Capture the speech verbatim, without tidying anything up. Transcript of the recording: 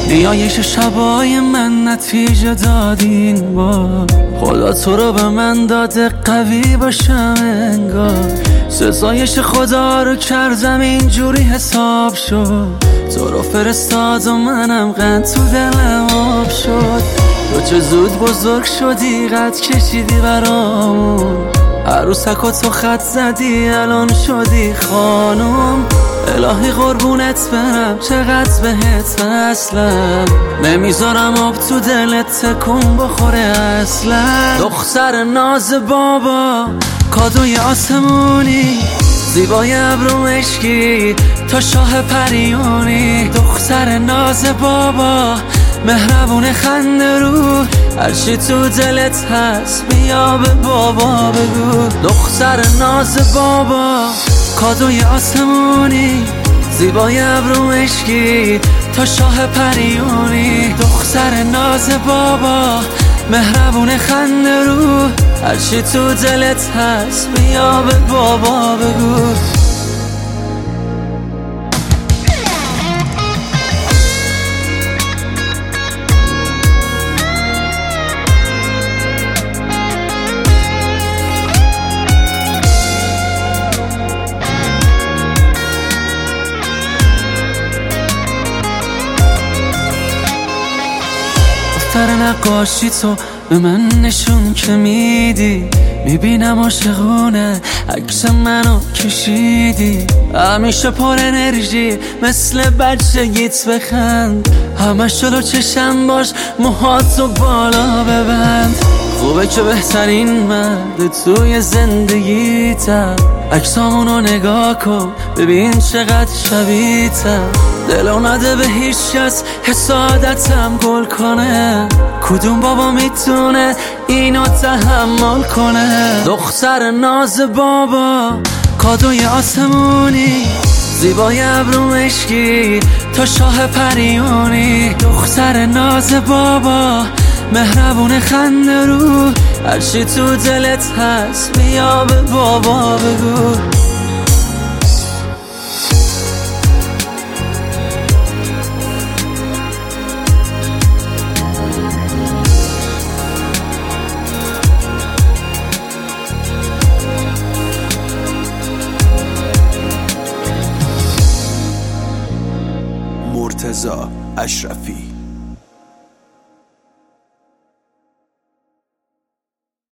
نیایش شبای من نتیجه دادین با خدا تو رو به من داده قوی باشم انگار سزایش خدا رو کردم اینجوری حساب شد تو رو فرستاد و منم قند تو دلم آب شد تو چه زود بزرگ شدی قد کشیدی برامون عروسک و تو خط زدی الان شدی خانم الهی قربونت برم چقدر بهت وصلم نمیذارم آب تو دلت تکون بخوره اصلا دختر ناز بابا کادوی آسمونی زیبای ابرو مشکی تا شاه پریونی دختر ناز بابا مهربون خنده رو هرچی تو دلت هست بیا به بابا بگو دختر ناز بابا کادوی آسمونی زیبای ابرو مشکی تا شاه پریونی دختر ناز بابا مهربون خنده رو هرچی تو دلت هست بیا به بابا بگو دفتر نقاشی تو به من نشون که میدی میبینم عاشقونه عکس منو کشیدی همیشه پر انرژی مثل بچگیت بخند همش جلو چشم باش موهاتو بالا ببند خوبه که بهترین مرد توی زندگیتم عکسامونو نگاه کن ببین چقدر شبیه‌تم دلو نده به هیچ کس حسادتم گل کنه کدوم بابا میتونه اینو تحمل کنه دختر ناز بابا کادوی آسمونی زیبای ابرو مشکی تا شاه پریونی دختر ناز بابا مهربون خنده رو هرچی تو دلت هست بیا به بابا بگو مرتضی اشرفی